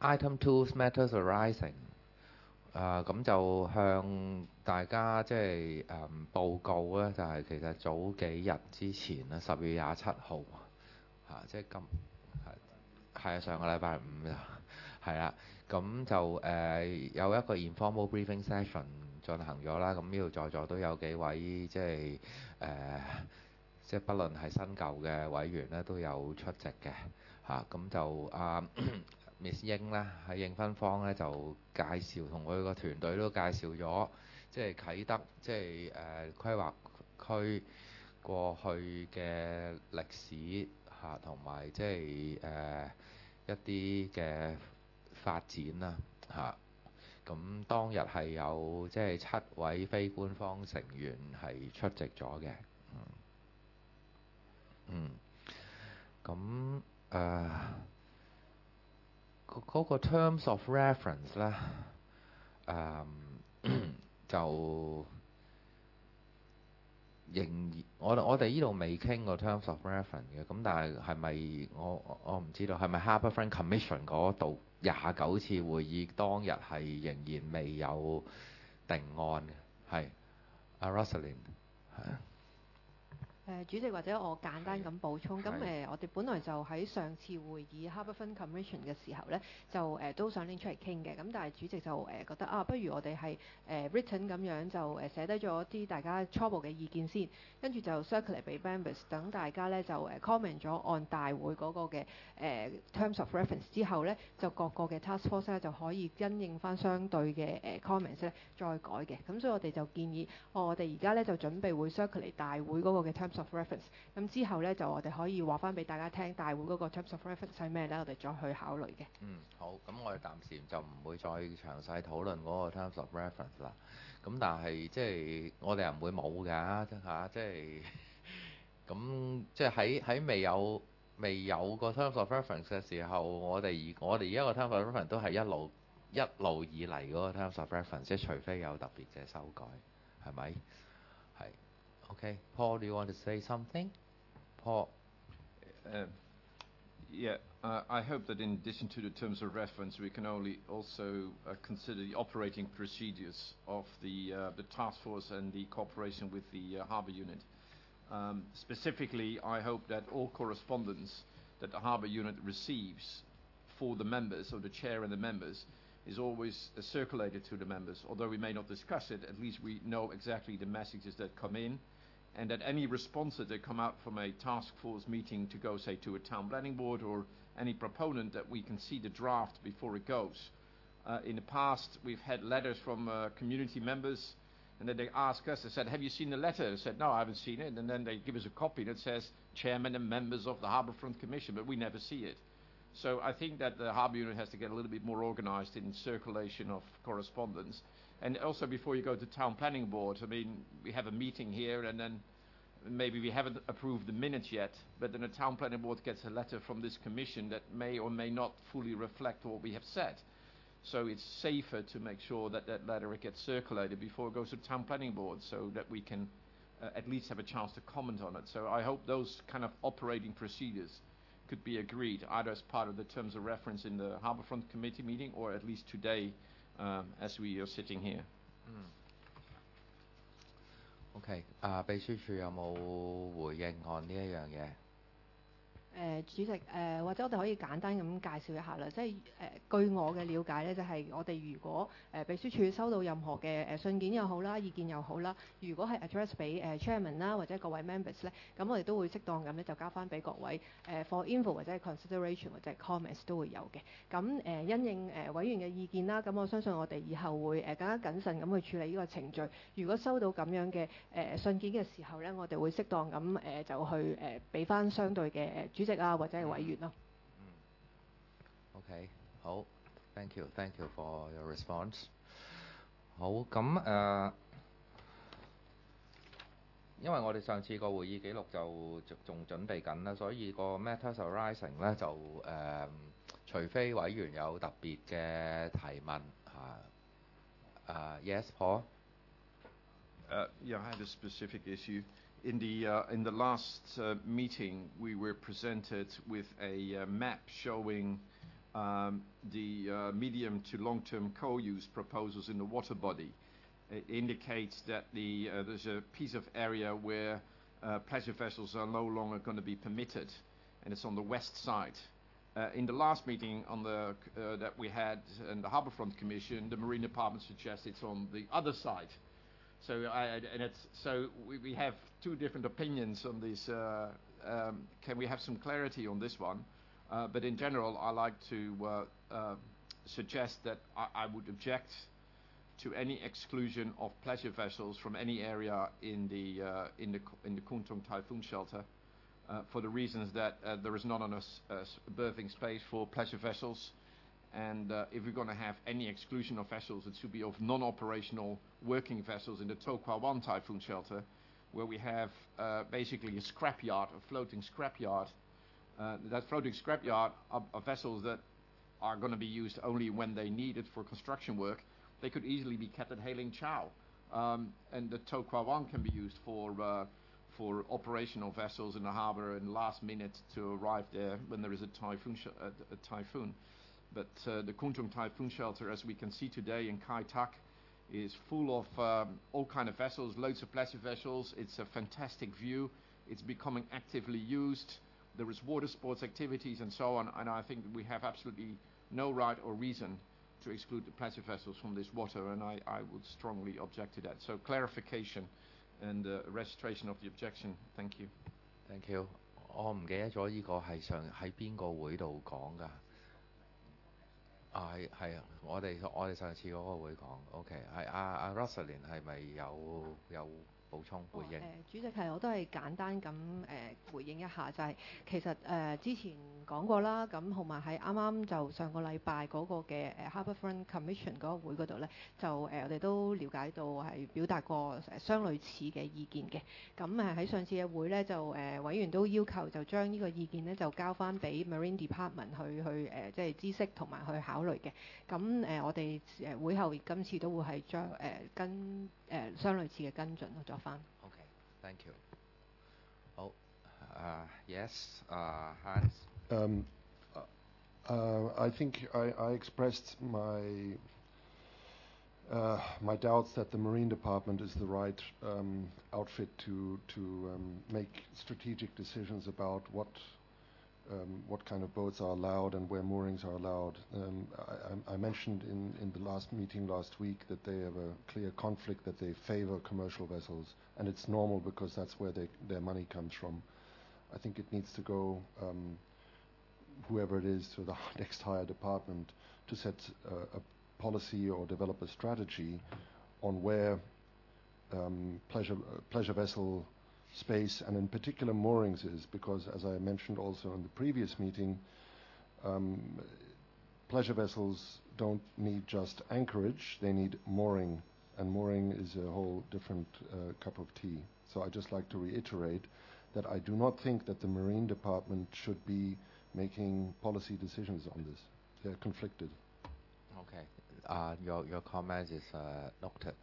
Item 2 matters arising。咁就向大家即係報告咧，就係其實早幾日之前咧，10月27號即係係啊，上個禮拜五係啦。咁就有一個 informal briefing session 進行咗啦。咁呢度在座都有幾位即係即係不論係新舊嘅委員咧，都有出席嘅咁就Miss 英咧喺應芬芳咧就介紹同佢個團隊都介紹咗，即係啟德即係規劃區過去嘅歷史同埋即係一啲嘅發展啦咁當日係有即係7位非官方成員係出席咗嘅。咁嗰個 terms of reference 咧就仍然我哋呢度未傾過 terms of reference 嘅。咁但係咪我唔知道係咪 Harbourfront Commission 嗰度29次會議當日係仍然未有定案嘅？係阿 Rosalind 主席或者我簡單咁補充，咁我哋本來就喺上次會議 Harbourfront Commission 嘅時候呢，就都想拎出嚟傾嘅，咁但係主席就覺得不如我哋係written 咁樣就寫低咗啲大家初步嘅意見先，跟住就 circulate 俾 members， 等大家呢就comment 咗按大會嗰個嘅terms of reference 之後呢，就各個嘅 task force 呢就可以因應翻相對嘅comments 呢再改嘅。咁所以我哋就建議我哋而家呢就準備會 circulate 大會嗰個嘅 terms of reference， 咁之後呢，就我哋可以話翻俾大家聽，大會嗰個 terms of reference 係咩呢？我哋再去考慮嘅。 好，咁我哋暫時就唔會再詳細討論嗰個 terms of reference 啦。咁但係即係我哋又唔會冇㗎即係咁即係喺未有個 terms of reference 嘅時候，我哋而家個 terms of reference 都係一路以嚟嗰個 terms of reference， 即係除非有特別嘅修改，係咪？係。Okay, Paul, do you want to say something? Paul? Yeah, I hope that in addition to the terms of reference, we can also consider the operating procedures of the task force and the cooperation with the harbour unit. Specifically, I hope that all correspondence that the harbour unit receives for the members, or the chair and the members, is always circulated to the members. Although we may not discuss it, at least we know exactly the messages that come in, and that any responses that come out from a task force meeting to go, say, to a town planning board or any proponent, that we can see the draft before it goes. In the past, we've had letters from community members, and then they ask us, they said, have you seen the letter? I said, no, I haven't seen it. And then they give us a copy that says, Chairman and members of the Harbourfront Commission, but we never see it. So I think that the harbour unit has to get a little bit more organised in circulation of correspondence. And also, before you go to town planning board, I mean, we have a meeting here, and then maybe we haven't approved the minutes yet, but then the town planning board gets a letter from this commission that may or may not fully reflect what we have said. So it's safer to make sure that that letter gets circulated before it goes to town planning board, so that we can at least have a chance to comment on it. So I hope those kind of operating procedures could be agreed, either as part of the terms of reference in the Harbourfront Committee meeting, or at least today as we are sitting here. OK， 秘書處有冇回應按呢一樣嘢？ 主席，或者我哋可以簡單咁介紹一下啦。即係據我嘅了解咧，就係我哋如果秘書處收到任何嘅信件又好啦、意見又好啦，如果係 address 俾chairman 啦或者各位 members 咧，咁我哋都會適當咁咧就交翻俾各位for info 或者係 consideration 或者係 comments 都會有嘅。咁因應委員嘅意見啦，咁我相信我哋以後會更加謹慎咁去處理呢個程序。如果收到咁樣嘅信件嘅時候咧，我哋會適當咁就去俾翻相對嘅主席啊或者係委員咯。 OK， 好 ，thank you for your response。好，咁因為我哋上次個會議記錄就仲準備緊啦，所以個 matters arising 咧就除非委員有特別嘅提問Yes, Paul? Yeah, I had a specific issue. In the last meeting, we were presented with a map showing the medium to long-term co-use proposals in the water body. It indicates that there's a piece of area where pleasure vessels are no longer going to be permitted, and it's on the west side. In the last meeting that we had in the Harbourfront Commission, the Marine Department suggests it's on the other side. So we have two different opinions on this. Can we have some clarity on this one? But in general, I like to suggest that I would object to any exclusion of pleasure vessels from any area in the Kuntung Typhoon Shelter, for the reasons that there is not enough berthing space for pleasure vessels, and if we're going to have any exclusion of vessels, it should be of non-operational working vessels in the To Kwa Wan Typhoon Shelter, where we have basically a scrapyard, a floating scrapyard. That floating scrapyard are vessels that are going to be used only when they need it for construction work. They could easily be kept at Hailing Chow, and the To Kwa Wan can be used for operational vessels in the harbour and last minute to arrive there when there is a typhoon. But the Kuntung Typhoon Shelter, as we can see today in Kai Tak, is full of all kind of vessels, loads of pleasure vessels. It's a fantastic view. It's becoming actively used. There is water sports activities and so on, and I think we have absolutely no right or reason to exclude the pleasure vessels from this water, and I would strongly object to that. So clarification and registration of the objection. Thank you. Thank you. 我唔記得咗呢個係喺邊個會度講㗎？係啊，我哋上次嗰個會講 ，OK 係阿 Rosalind 係咪有補充回應？ 主席我都係簡單咁回應一下，就係、其實之前講過啦，咁同埋喺啱啱就上個禮拜嗰個嘅Harbourfront Commission 嗰個會嗰度咧，就我哋都了解到係表達過相類似嘅意見嘅。咁喺上次嘅會咧，就委員都要求就將呢個意見咧就交翻俾 Marine Department 去即係知悉同埋去考慮嘅。咁我哋會後今次都會係將跟相類似嘅跟進作翻。 OK，thank you。好，yes， Hans。 I think I expressed my doubts that the Marine Department is the right outfit to make strategic decisions about what kind of boats are allowed and where moorings are allowed. I mentioned in the last meeting last week that they have a clear conflict, that they favor commercial vessels, and it's normal because that's where their money comes from. I think it needs to go, whoever it is, to the next higher department to set a policy or develop a strategy on where pleasure vessel space and in particular moorings is, because as I mentioned also in the previous meeting, pleasure vessels don't need just anchorage, they need mooring, and mooring is a whole different cup of tea. So I just like to reiterate that I do not think that the Marine Department should be making policy decisions on this. They're conflicted. Okay, your comment is noted.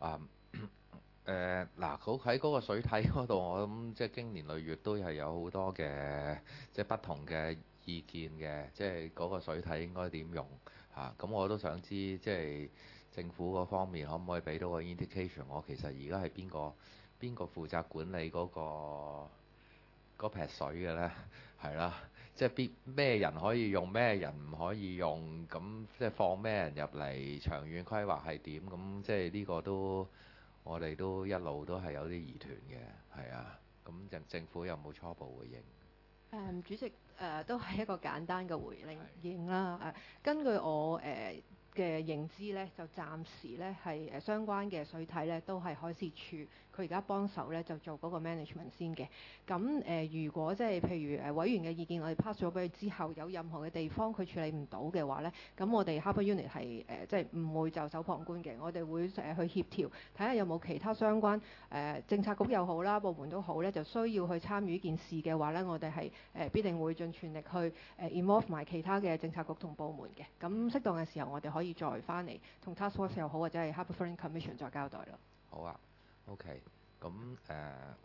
嗱，好喺嗰個水體嗰度，我諗即係經年累月都係有好多嘅即係不同嘅意見嘅，即係嗰個水體應該點用嚇？咁我都想知即係政府嗰方面可唔可以俾到個 indication？ 我其實而家係邊個負責管理嗰撇水嘅咧？係啦，即係咩人可以用，咩人唔可以用，咁即係放咩人入嚟，長遠規劃係點？咁即係呢個都。我哋都一路都係有啲疑團嘅，係啊，咁政府有冇初步回應？ 主席都係一個簡單嘅回應啦。根據我嘅認知咧，就暫時咧係相關嘅水體咧都係海事處，佢而家幫手咧就做嗰個 management 先嘅。咁如果即係譬如委員嘅意見，我哋 pass 咗俾佢之後，有任何嘅地方佢處理唔到嘅話咧，咁我哋 Harbour Unit 係即係唔會袖手旁觀嘅。我哋會去協調，睇下有冇其他相關政策局又好啦，部門都好咧，就需要去參與呢件事嘅話咧，我哋係必定會盡全力去involve 埋其他嘅政策局同部門嘅。咁適當嘅時候，我哋可以再翻嚟同 Task Force 又好，或者係 Harbourfront Commission 再交代咯。 好啊 ，OK，咁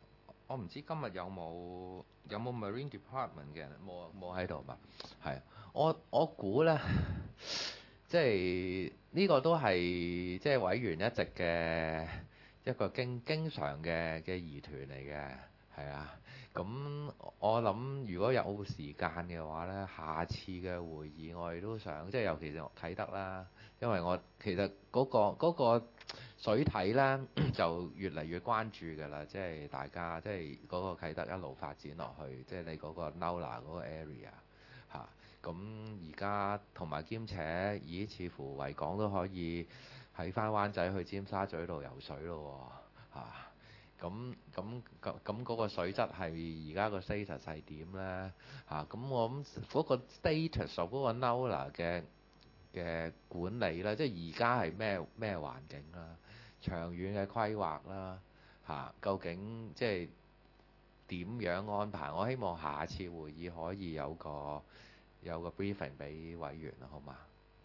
我唔知今日有冇 Marine Department 嘅人，冇喺度嘛？係，我估咧，即係呢個都係即係委員一直嘅一個經常嘅疑團嚟嘅，係啊。咁我諗如果有時間嘅話咧，下次嘅會議我哋都想，即係尤其是啟德啦，因為我其實嗰個水體咧就越嚟越關注㗎啦，即係大家即係嗰個啟德一路發展落去，即係你嗰個 Nowla 嗰個 area 嚇。咁而家同埋兼且，咦？似乎維港都可以喺翻灣仔去尖沙咀度游水咯喎嚇。咁嗰個水質係而家個 status 係點咧嚇？咁我諗嗰個 status 嗰個 Nowla 嘅管理啦，即係而家係咩環境啦？長遠嘅規劃啦嚇，究竟即係點樣安排？我希望下次會議可以有個 briefing 俾委員啦，好嘛？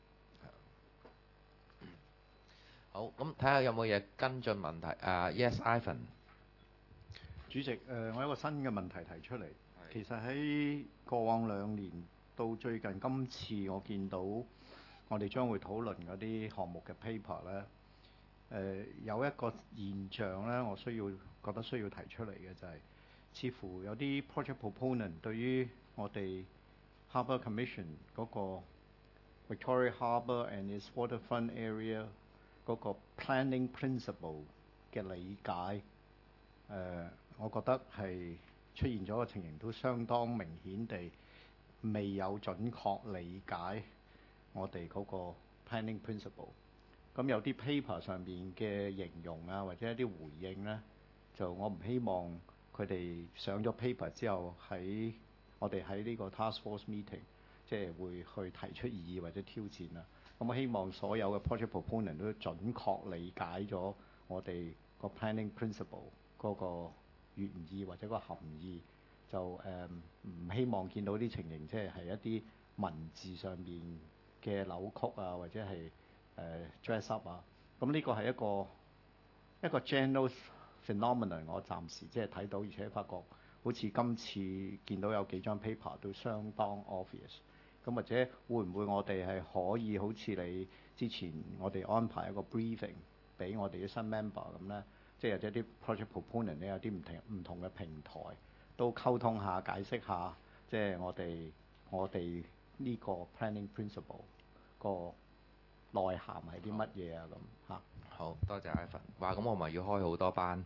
好，咁睇下有冇嘢跟進問題。Yes，Ivan。 主席，我有一個新嘅問題提出嚟。其實喺過往2年到最近今次，我見到我哋將會討論嗰啲項目嘅 paper 咧，有一個現象咧，我覺得需要提出嚟嘅就係、似乎有啲 project proponent 對於我哋 Harbour Commission 嗰個 Victoria Harbour and its waterfront area 嗰個 planning principle 嘅理解，我覺得係出現咗個情形，都相當明顯地未有準確理解我哋嗰個 planning principle。咁有啲 paper 上邊嘅形容啊，或者一啲回應呢，就我唔希望佢哋上咗 paper 之後我哋喺呢個 task force meeting 即係會去提出異議或者挑戰啦。咁我希望所有嘅 project proponent 都準確理解咗我哋個 planning principle 嗰個原意或者個含義，就唔希望見到啲情形，即係一啲文字上面嘅扭曲啊，或者係dress up 啊。咁呢個係一個 general phenomenon， 我暫時即係睇到，而且發覺好似今次見到有幾張 paper 都相當 obvious。咁或者會唔會我哋係可以好似你之前我哋安排一個 briefing 俾我哋啲新 member 咁咧，即係或者啲 project proponent 咧有啲唔同嘅平台都溝通下、解釋下，即係我哋呢個 planning principle 個內涵係啲乜嘢啊咁嚇。 好多謝 Ivan。哇，咁我咪要開好多班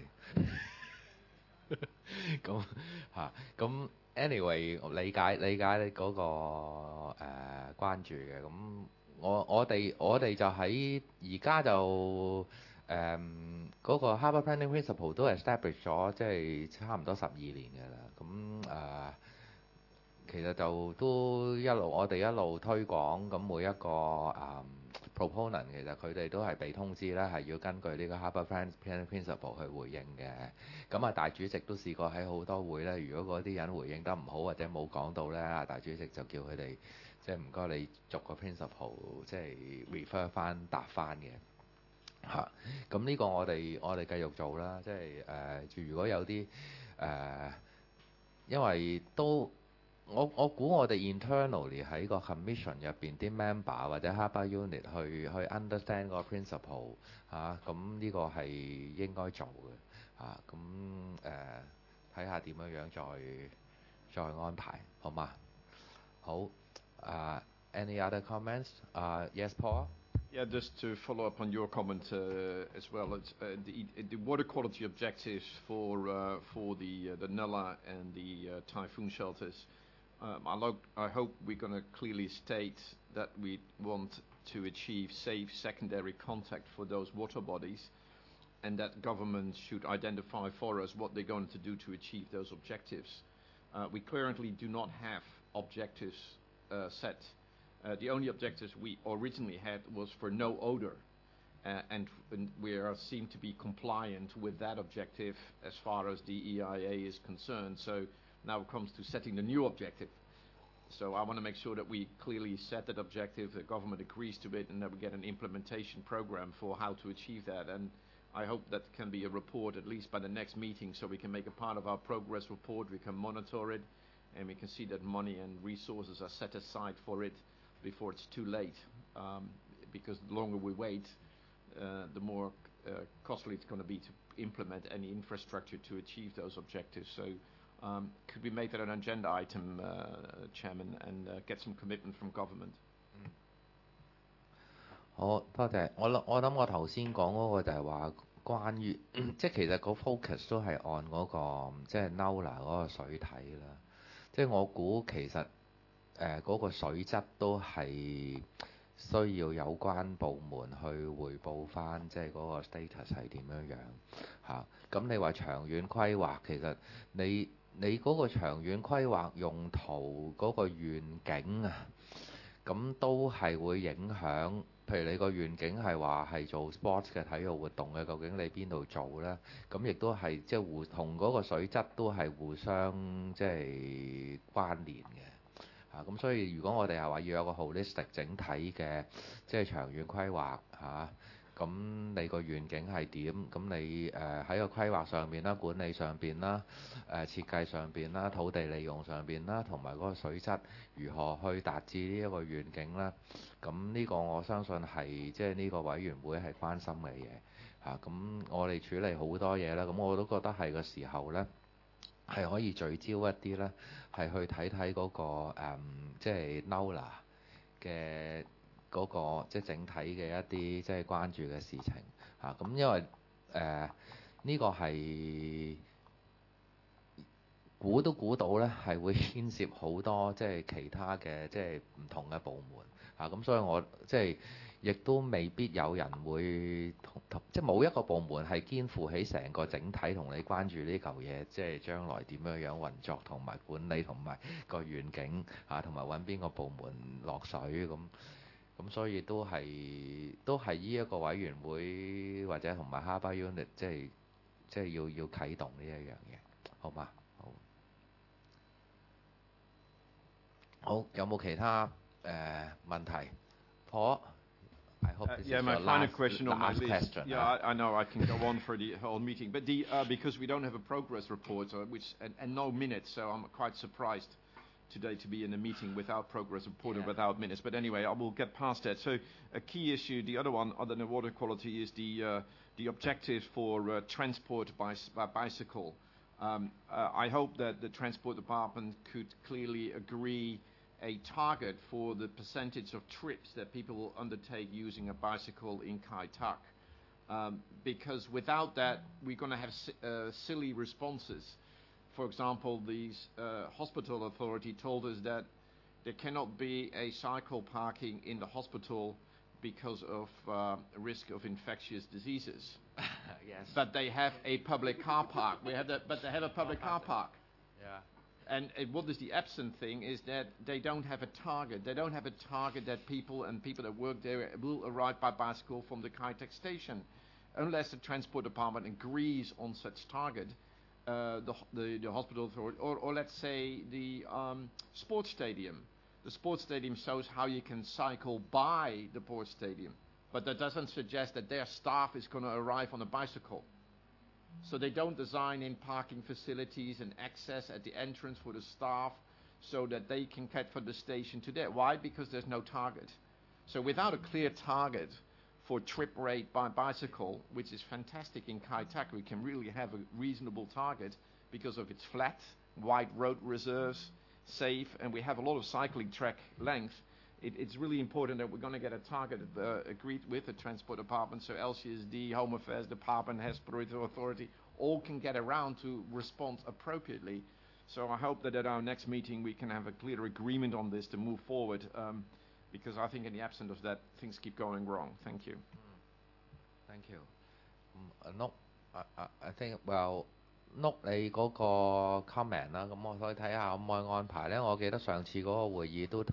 係咁嚇咁。Anyway，理解你嗰個關注嘅。咁我哋就喺而家就嗰個 Harbour Planning Principle 都 establish 咗，即係差唔多12年嘅啦。咁其實就都我哋一路推廣，咁每一個proponent 其實佢哋都係被通知咧，係要根據呢個 Harbour Planning Principle 去回應嘅。咁啊，大主席都試過喺好多會咧，如果嗰啲人回應得唔好或者冇講到咧，大主席就叫佢哋即係唔該你逐個 principle 即係 refer 翻答翻嘅嚇。咁呢個我哋繼續做啦，即係如果有啲因為都。我估我哋 internally 喺個 commission 入邊啲 member 或者 Harbour unit 去 understand 個 principle 嚇，咁呢個係應該做嘅嚇。咁睇下點樣再安排，好嗎？好，any other comments? Yes, Paul. Yeah, just to follow up on your comment as well, the water quality objectives for the Nulla and the typhoon shelters. I hope we're going to clearly state that we want to achieve safe secondary contact for those water bodies, and that government should identify for us what they're going to do to achieve those objectives. We currently do not have objectives set. The only objectives we originally had was for no odor, and we seem to be compliant with that objective as far as the EIA is concerned. So now it comes to setting the new objective. So I want to make sure that we clearly set that objective, the government agrees to it, and that we get an implementation program for how to achieve that. And I hope that can be a report at least by the next meeting, so we can make a part of our progress report, we can monitor it, and we can see that money and resources are set aside for it before it's too late. Because the longer we wait, the more costly it's going to be to implement any infrastructure to achieve those objectives. So could we make that an agenda item, Chairman, and get some commitment from government? 好多謝。我諗我頭先講嗰個就係話關於即係其實個 focus 都係按嗰個即係 NOLA 嗰個水體啦。即係我估其實嗰個水質都係需要有關部門去匯報翻，即係嗰個 status 係點樣嚇。咁你話長遠規劃，其實你嗰個長遠規劃用途嗰個願景啊，咁都係會影響。譬如你個願景係話係做 sports 嘅體育活動嘅，究竟你邊度做呢？咁亦都係即係同嗰個水質都係互相即係關聯嘅。咁所以如果我哋係話要有個 holistic 整體嘅即係長遠規劃嚇，咁你個願景係點？咁你喺個規劃上面啦、管理上邊啦、設計上邊啦、土地利用上邊啦，同埋嗰個水質如何去達至呢一個願景啦？咁呢個我相信係即係呢個委員會係關心嘅嘢嚇。咁我哋處理好多嘢啦，咁我都覺得係個時候呢，係可以聚焦一啲呢，係去睇睇嗰個即係 NOLA 嘅嗰個即係整體嘅一啲即係關注嘅事情嚇。咁因為呢個係估到呢，係會牽涉好多即係其他嘅即係唔同嘅部門嚇。咁所以我即係亦都未必有人會即係冇一個部門係肩負起成個整體同你關注呢嚿嘢，即係將來點樣運作同埋管理同埋個願景嚇，同埋揾邊個部門落水咁所以都係呢一個委員會或者同埋 Harbour Unit 即係要啟動呢一樣嘢，好嘛？好，有冇其他問題？Paul? I hope this is Yeah, my your final last question on my list. question. Yeah, I know I can go on for the whole meeting, but because we don't have a progress report, and no minutes, so I'm quite surprised today to be in a meeting without progress report and without minutes. But anyway, I will get past that. So a key issue, the other one other than water quality, is the objective for transport by bicycle. I hope that the Transport Department could clearly agree a target for the percentage of trips that people will undertake using a bicycle in Kai Tak. Because without that, we're going to have silly responses. For example, the hospital authority told us that there cannot be a cycle parking in the hospital because of risk of infectious diseases. Yes. But they have a public car park. But they have a public car park. Yeah. And what is the absent thing is that they don't have a target. They don't have a target that people that work there will arrive by bicycle from the Kai Tak station. Unless the Transport Department agrees on such target, the hospital authority, or let's say the sports stadium. The sports stadium shows how you can cycle by the sports stadium. But that doesn't suggest that their staff is going to arrive on a bicycle. So they don't design in parking facilities and access at the entrance for the staff so that they can get from the station to there. Why? Because there's no target. So without a clear target for trip rate by bicycle, which is fantastic in Kai Tak, we can really have a reasonable target because of its flat, wide road reserves, safe, and we have a lot of cycling track length. It's really important that we're going to get a target agreed with the Transport Department, so LCSD, Home Affairs Department, Hospital Authority, all can get around to respond appropriately. So I hope that at our next meeting we can have a clear agreement on this to move forward, because I think in the absence of that, things keep going wrong. Thank you. Thank you. No, I think well. 碌你嗰個 comment 啦，咁我可以睇下可唔可以安排呢？我記得上次嗰個會議都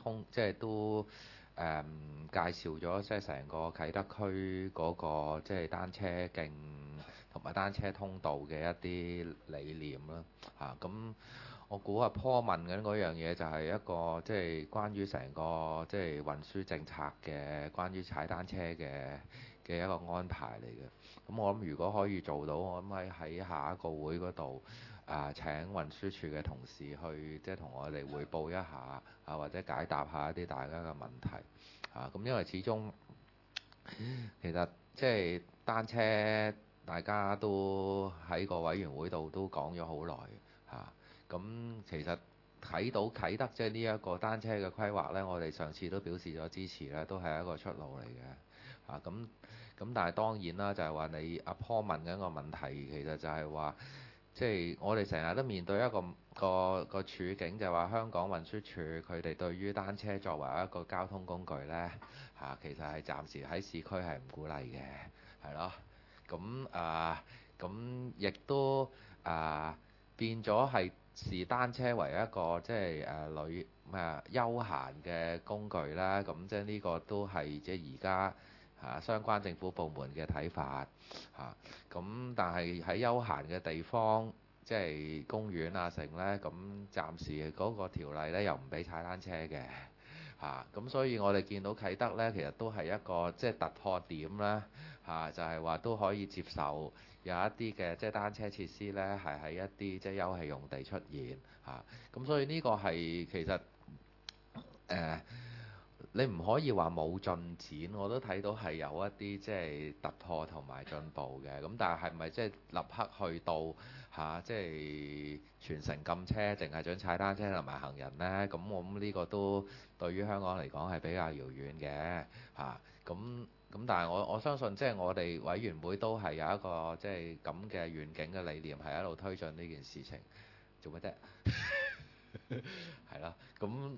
介紹咗即係成個啟德區嗰個即係單車徑同埋單車通道嘅一啲理念啦嚇。咁我估阿 Paul 問緊嗰樣嘢就係一個即係關於成個即係運輸政策嘅，關於踩單車嘅一個安排嚟嘅。咁我諗如果可以做到，我諗喺下一個會嗰度請運輸署嘅同事去即係同我哋匯報一下或者解答下一啲大家嘅問題咁因為始終其實即係單車大家都喺個委員會度都講咗好耐咁其實睇到啟德即係呢一個單車嘅規劃呢，我哋上次都表示咗支持呢，都係一個出路嚟嘅咁但係當然啦，就係話你阿 Paul 問緊個問題，其實就係話即係我哋成日都面對一個處境，就係話香港運輸署佢哋對於單車作為一個交通工具呢，其實係暫時喺市區係唔鼓勵嘅，係咯。咁亦都變咗係視單車為一個即係休閒嘅工具啦。咁即係呢個都係即係而家相關政府部門嘅睇法咁但係喺休閒嘅地方，即係公園成呢，咁暫時嗰個條例呢又唔俾踩單車嘅咁所以我哋見到啟德呢，其實都係一個即係突破點啦就係話都可以接受有一啲嘅即係單車設施呢，係喺一啲即係休憩用地出現咁所以呢個係其實你唔可以話冇進展，我都睇到係有一啲即係突破同埋進步嘅。咁但係咪即係立刻去到即係全城禁車，淨係準踩單車同埋行人呢？咁我諗呢個都對於香港嚟講係比較遙遠嘅咁但係我相信即係我哋委員會都係有一個即係咁嘅願景嘅理念，係一路推進呢件事情。做乜啫？係啦，咁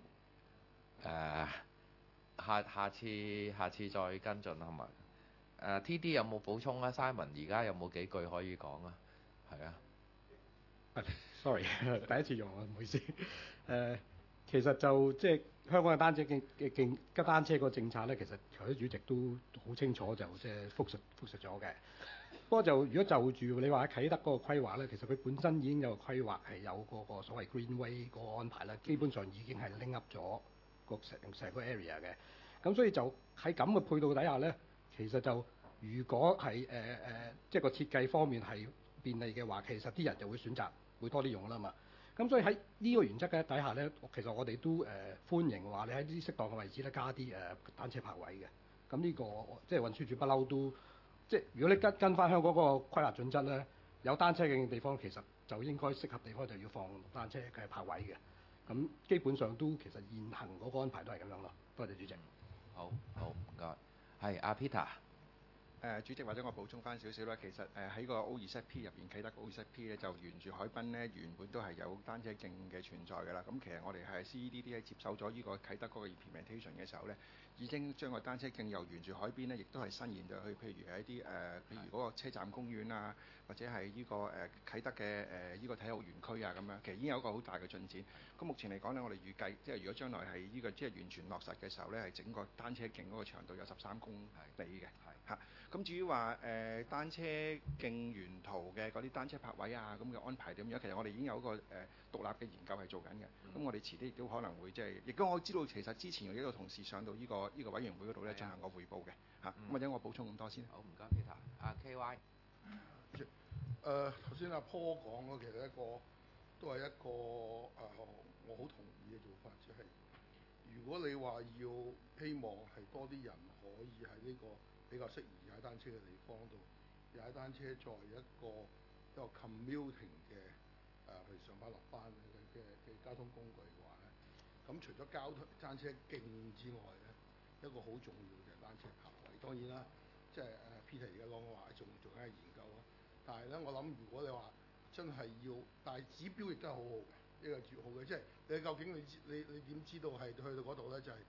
下次再跟進係咪？TD 有冇補充啊 ？Simon 而家有冇幾句可以講啊？係啊。 sorry 第一次用啊，唔好意思。其實就即係香港嘅單車個政策咧，其實頭先主席都好清楚就即係複述咗嘅。不過就如果就住你話喺啟德嗰個規劃咧，其實佢本身已經有個規劃係有嗰個所謂 Greenway 嗰個安排啦，基本上已經係拎 up 咗成個 area 嘅。咁所以就喺咁嘅配套底下咧，其實就如果係即係個設計方面係便利嘅話，其實啲人就會選擇會多啲用啦嘛。咁所以喺呢個原則嘅底下咧，其實我哋都歡迎話你喺啲適當嘅位置咧加啲單車泊位嘅。咁呢個即係運輸署不嬲都即係如果你跟翻香港嗰個規劃準則咧，有單車徑嘅地方其實就應該適合地方就要放單車嘅泊位嘅。咁基本上都其實現行嗰個安排都係咁樣咯。多謝主席。 好唔該。係阿 Peter。 主席或者我補充翻少少啦，其實喺個 O2ZP 入邊，啟德 O2ZP 咧就沿住海濱咧原本都係有單車徑嘅存在㗎啦。咁其實我哋係 CEDD 喺接手咗呢個啟德嗰個 implementation 嘅時候咧，已經將個單車徑由沿住海邊咧，亦都係伸延咗去，譬如係一啲譬如嗰個車站公園啊，或者係呢個啟德嘅呢個體育園區啊咁樣，其實已經有一個好大嘅進展。咁目前嚟講咧，我哋預計即係如果將來係呢個即係完全落實嘅時候咧，係整個單車徑嗰個長度有13公里嘅嚇。咁至於話單車徑沿途嘅嗰啲單車泊位啊咁嘅安排點樣，其實我哋已經有一個獨立嘅研究係做緊嘅。咁我哋遲啲亦都可能會即係，亦都我知道其實之前有一個同事上到呢個委員會嗰度咧進行過彙報嘅嚇。咁或者我補充咁多先。 好，唔該 Peter。阿 KY。 頭先阿 Paul 講嘅其實都係一個我好同意嘅做法，即係如果你話要希望係多啲人可以喺呢個比較適宜踩單車嘅地方度踩單車作為一個 commuting 嘅去上班落班嘅交通工具嘅話咧，咁除咗單車徑之外咧，一個好重要嘅單車泊位。當然啦，即係Peter 而家講嘅話仲喺研究啊。但係咧，我諗如果你話真係要，但係指標亦都係好好嘅，呢個絕好嘅，即係你究竟你點知道係去到嗰度咧？就係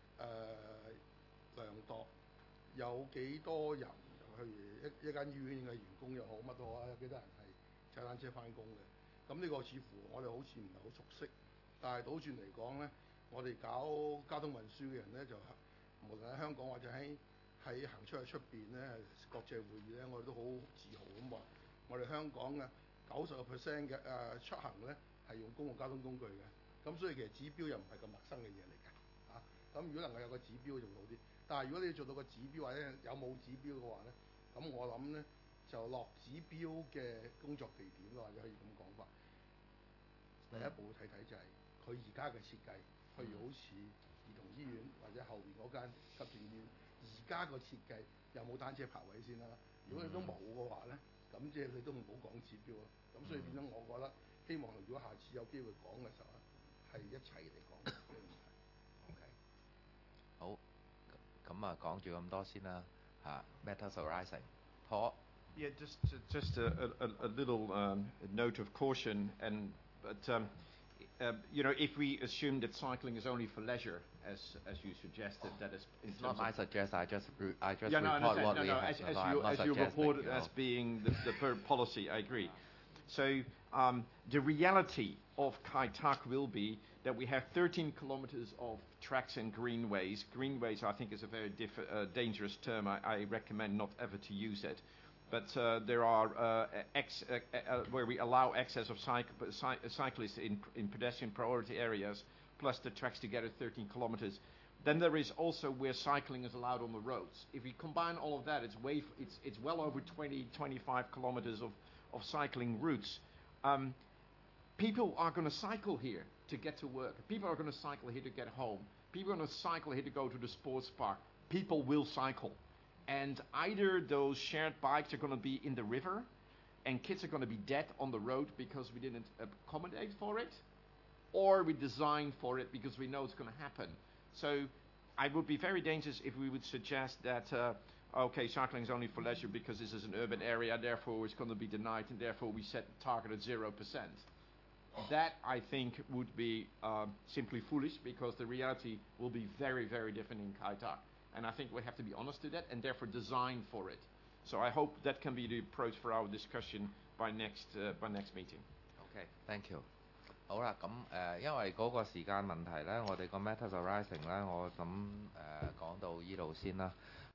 量度有幾多人，譬如一間醫院嘅員工又好，乜都好啊，有幾多人係踩單車翻工嘅？咁呢個似乎我哋好似唔係好熟悉，但係倒轉嚟講咧，我哋搞交通運輸嘅人咧，就無論喺香港或者喺行出去出邊咧，國際會議咧，我哋都好自豪咁話，我哋香港嘅90% 嘅出行咧係用公共交通工具嘅，咁所以其實指標又唔係咁陌生嘅嘢嚟嘅嚇。咁如果能夠有個指標仲好啲，但係如果你要做到個指標或者有冇指標嘅話咧，咁我諗咧就落指標嘅工作地點或者可以咁講法。第一步睇睇就係佢而家嘅設計，譬如好似兒童醫院或者後邊嗰間急症醫院，而家個設計有冇單車泊位先啦？如果你都冇嘅話咧，咁即係你都唔好講指標咯。咁所以變咗，我覺得希望如果下次有機會講嘅時候咧，係一齊嚟講嘅問題。 OK， 好，咁啊講住咁多先啦嚇。Matters arising， Paul。 Yeah, just a little note of caution, but you know, if we assume that cycling is only for leisure, as you suggested, that is. It's not my suggestion. I just yeah, no, report what we have. As you report it as being the policy, I agree. So the reality of Kai Tak will be that we have 13 kilometers of tracks and greenways. Greenways, I think, is a very dangerous term. I recommend not ever to use it. But there are where we allow access of cyclists in pedestrian priority areas, plus the tracks together 13 kilometers. Then there is also where cycling is allowed on the roads. If we combine all of that, it's well over 25 kilometers of cycling routes. People are going to cycle here to get to work. People are going to cycle here to get home. People are going to cycle here to go to the sports park. People will cycle. And either those shared bikes are going to be in the river and kids are going to be dead on the road because we didn't accommodate for it, or we designed for it because we know it's going to happen. So I would be very dangerous if we would suggest that, okay, cycling is only for leisure because this is an urban area, therefore it's going to be denied, and therefore we set the target at 0%. That, I think, would be simply foolish, because the reality will be very, very different in Kai Tak. And I think we have to be honest to that and therefore design for it. So I hope that can be the approach for our discussion by next meeting. Okay, thank you. 好啦，咁因為嗰個時間問題咧，我哋個 Matters arising 咧，我咁講到依度先啦。